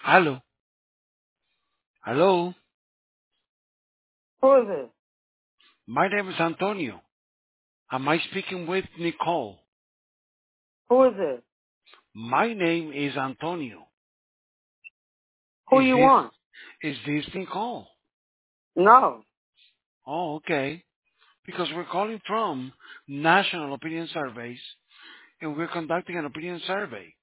Hello. Hello. Who is it? My name is Antonio. Am I speaking with Nicole? Who is it? My name is Antonio. Who Is you this want? is this Nicole? No. Oh, okay. Because we're calling from National Opinion Surveys and we're conducting an opinion survey.